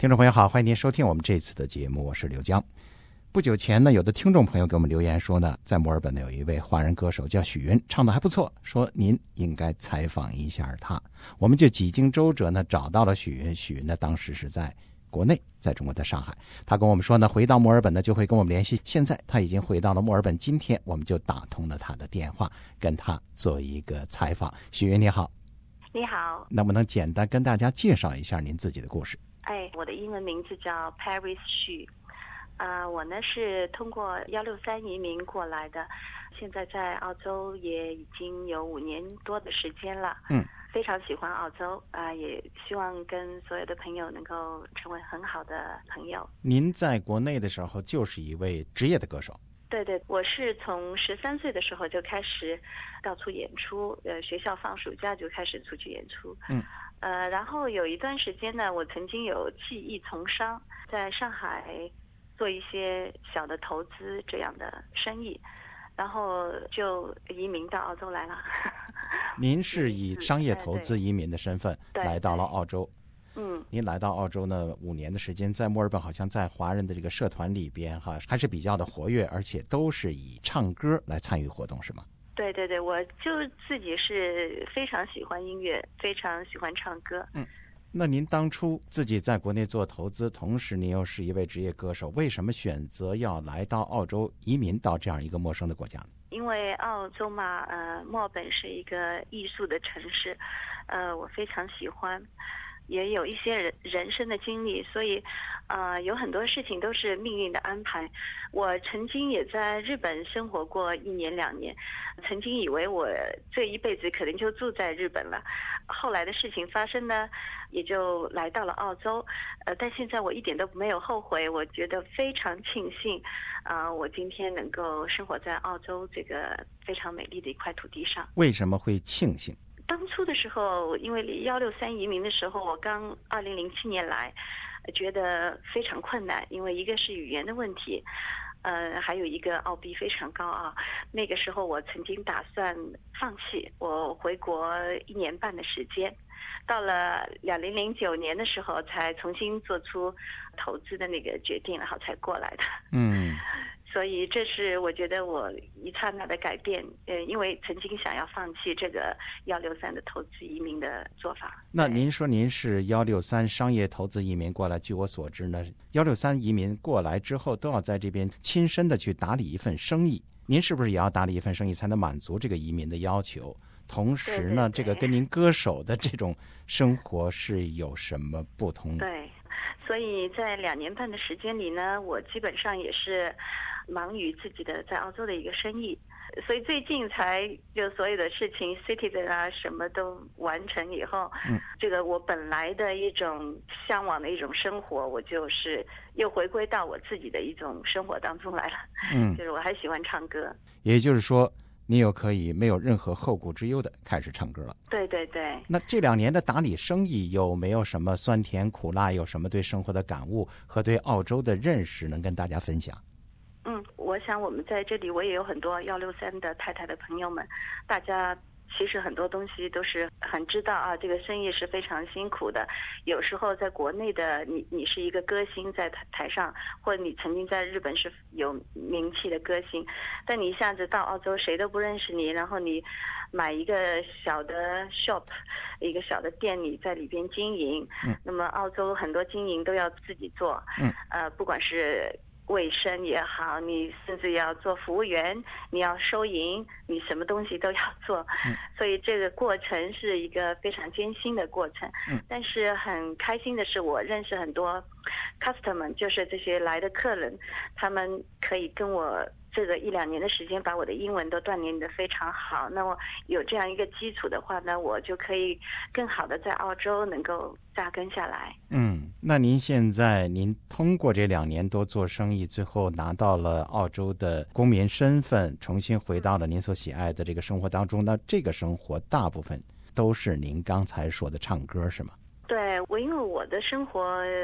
听众朋友好，欢迎您收听我们这次的节目，我是刘江。不久前呢，有的听众朋友给我们留言说呢，在墨尔本呢有一位华人歌手叫许云，唱得还不错，说您应该采访一下他。我们就几经周折呢，找到了许云。许云呢，当时是在国内，在中国的上海。他跟我们说呢，回到墨尔本呢就会跟我们联系。现在他已经回到了墨尔本，今天我们就打通了他的电话，跟他做一个采访。许云你好。 你好， 能不能简单跟大家介绍一下您自己的故事？ 我的英文名字叫 Paris Xu，我呢是通过163移民过来的，现在在澳洲也已经有5年多的时间了。非常喜欢澳洲也希望跟所有的朋友能够成为很好的朋友。 您在国内的时候就是一位职业的歌手？ 对对，我是从13岁的时候就开始到处演出，学校放暑假就开始出去演出。然后有一段时间呢，我曾经有弃艺从商，在上海做一些小的投资这样的生意，然后就移民到澳洲来了。 您是以商业投资移民的身份来到了澳洲。您来到澳洲呢5年的时间，在墨尔本好像在华人的这个社团里边还是比较的活跃，而且都是以唱歌来参与活动，是吗？ 对对对，我就自己是非常喜欢音乐，非常喜欢唱歌。 那您当初自己在国内做投资，同时您又是一位职业歌手，为什么选择要来到澳洲移民到这样一个陌生的国家呢？ 因为澳洲嘛，墨尔本是一个艺术的城市，我非常喜欢，也有一些人生的经历，所以有很多事情都是命运的安排。我曾经也在日本生活过1年2年，曾经以为我这一辈子可能就住在日本了，后来的事情发生呢，也就来到了澳洲。但现在我一点都没有后悔，我觉得非常庆幸我今天能够生活在澳洲这个非常美丽的一块土地上。 为什么会庆幸？ 当初的时候，因为163移民的时候，我刚2007年来，觉得非常困难，因为一个是语言的问题，还有一个澳币非常高啊。那个时候我曾经打算放弃，我回国1年半的时间，到了2009年的时候才重新做出投资的那个决定，然后才过来的。所以这是我觉得我一刹那的改变，因为曾经想要放弃这个163的投资移民的做法。 那您说您是163商业投资移民过来，据我所知呢，163移民过来之后都要在这边亲身的去打理一份生意，您是不是也要打理一份生意才能满足这个移民的要求？同时呢，这个跟您歌手的这种生活是有什么不同？ 对，所以在2年半的时间里呢，我基本上也是忙于自己的在澳洲的一个生意，所以最近才就所有的事情 Citizen 什么都完成以后，这个我本来的一种向往的一种生活，我就是又回归到我自己的一种生活当中来了。就是我还喜欢唱歌。也就是说你又可以没有任何后顾之忧的开始唱歌了。 对对对。 那这2年的打理生意有没有什么酸甜苦辣，有什么对生活的感悟和对澳洲的认识能跟大家分享？ 我想我们在这里，我也有很多163的太太的朋友们，大家其实很多东西都是很知道这个生意是非常辛苦的。有时候在国内的你是一个歌星在台上，或者你曾经在日本是有名气的歌星，但你一下子到澳洲谁都不认识你，然后你买一个小的 shop， 一个小的店，你在里边经营。那么澳洲很多经营都要自己做。不管是卫生也好，你甚至要做服务员，你要收银，你什么东西都要做。所以这个过程是一个非常艰辛的过程。但是很开心的是，我认识很多 customer， 就是这些来的客人，他们可以跟我这个1-2年的时间把我的英文都锻炼得非常好。那么有这样一个基础的话呢，我就可以更好的在澳洲能够扎根下来。 那您现在通过这2年多做生意，最后拿到了澳洲的公民身份，重新回到了您所喜爱的这个生活当中。那这个生活大部分都是您刚才说的唱歌是吗？ 对，因为我的生活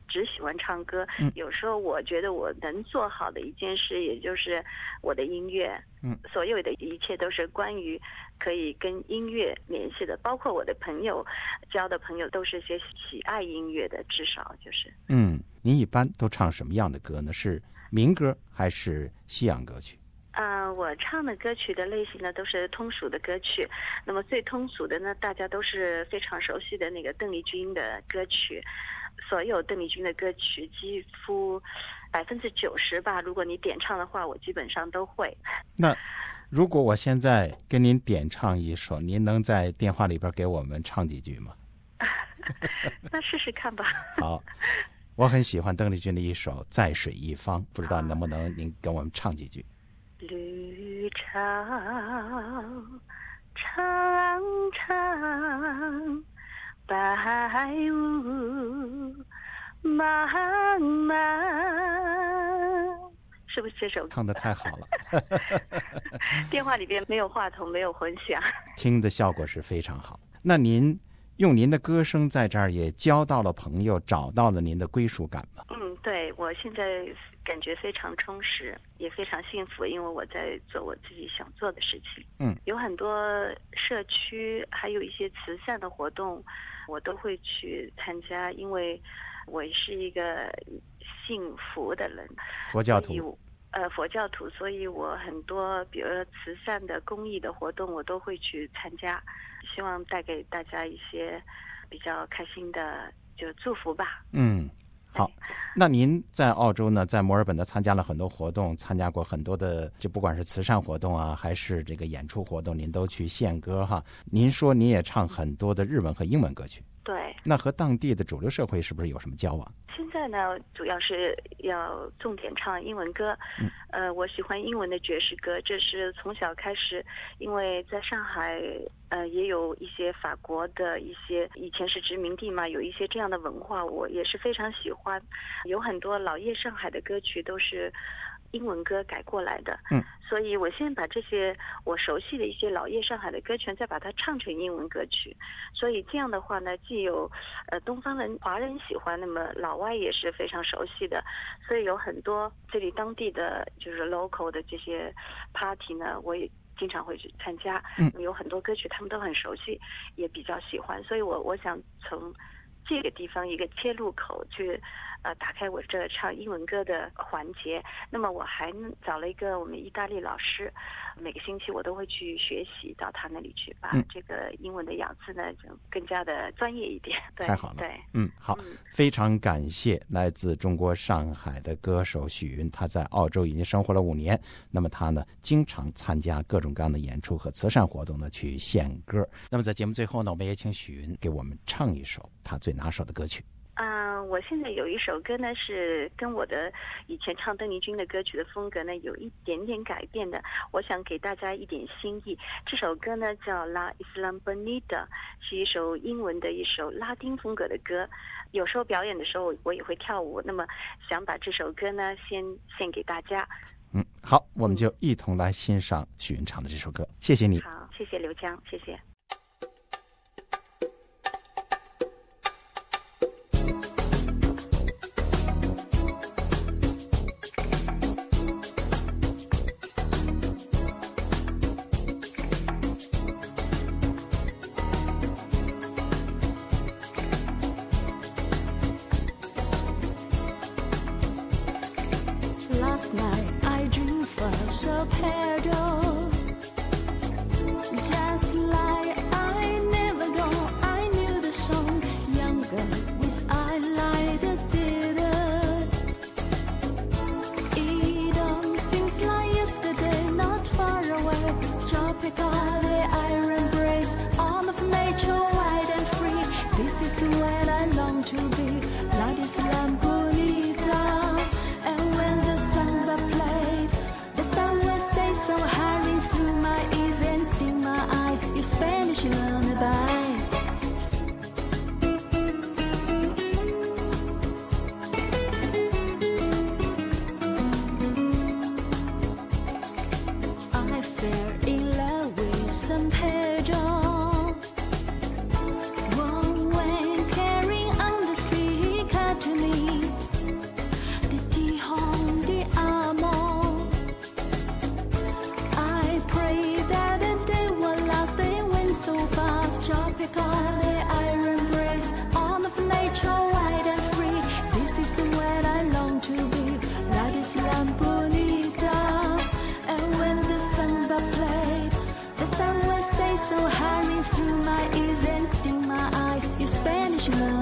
只喜欢唱歌。有时候我觉得我能做好的一件事，也就是我的音乐。所有的一切都是关于可以跟音乐联系的，包括我的朋友交的朋友都是些喜爱音乐的，至少就是。 您一般都唱什么样的歌呢？是民歌还是西洋歌曲？ 我唱的歌曲的类型呢都是通俗的歌曲。那么最通俗的呢，大家都是非常熟悉的那个邓丽君的歌曲。所有邓丽君的歌曲几乎90%吧，如果你点唱的话，我基本上都会。 那如果我现在跟您点唱一首，您能在电话里边给我们唱几句吗？ 那试试看吧。 好，我很喜欢邓丽君的一首《在水一方》，不知道能不能您跟我们唱几句？ 绿潮长长，白雾茫茫，是不是这首歌？ 唱得太好了。 电话里边没有话筒，没有混响， 听的效果是非常好。那您用您的歌声在这儿也交到了朋友，找到了您的归属感吗？ 对，我现在感觉非常充实，也非常幸福，因为我在做我自己想做的事情。有很多社区还有一些慈善的活动，我都会去参加，因为我是一个信佛的人， 佛教徒。 佛教徒，所以我很多比如说慈善的公益的活动我都会去参加，希望带给大家一些比较开心的就祝福吧。 好，那您在澳洲呢，在墨尔本呢参加了很多活动，参加过很多的，就不管是慈善活动啊，还是这个演出活动，您都去献歌哈。您说您也唱很多的日文和英文歌曲， 对， 那和当地的主流社会是不是有什么交往？ 现在呢，主要是要重点唱英文歌。我喜欢英文的爵士歌，这是从小开始，因为在上海也有一些法国的一些以前是殖民地嘛，有一些这样的文化，我也是非常喜欢。有很多老夜上海的歌曲都是英文歌改过来的。所以我先把这些我熟悉的一些老夜上海的歌曲再把它唱成英文歌曲，所以这样的话呢，既有东方人华人喜欢，那么老外也是非常熟悉的，所以有很多这里当地的就是 local 的这些 party 呢，我也经常会去参加。有很多歌曲他们都很熟悉，也比较喜欢，所以我想从这个地方一个切入口去打开我这唱英文歌的环节。那么我还找了一个我们意大利老师，每个星期我都会去学习到他那里去，把这个英文的咬字呢就更加的专业一点。对， 太好了。 对， 好，非常感谢来自中国上海的歌手许云，他在澳洲已经生活了5年，那么他呢经常参加各种各样的演出和慈善活动呢去献歌。那么在节目最后呢，我们也请许云给我们唱一首他最拿手的歌曲。 我现在有一首歌呢，是跟我的以前唱邓丽君的歌曲的风格呢有一点点改变的，我想给大家一点新意。这首歌呢叫 La Isla Bonita， 是一首英文的一首拉丁风格的歌。有时候表演的时候我也会跳舞，那么想把这首歌呢先献给大家。 好，我们就一同来欣赏许云唱的这首歌。谢谢你。 好，谢谢刘江，谢谢。 Last night I dreamed first of Pedro, just like I never go. I knew the song, younger with eyelight theater. It all seems like yesterday, not far away. Tropical, the iron embrace, all of nature wide and free. This is where I long to be. La Isla Bonita. is when I long to be. La isla bonita. And when the samba played, the sun would say so, hurrying through my ears and sting my eyes. Your Spanish love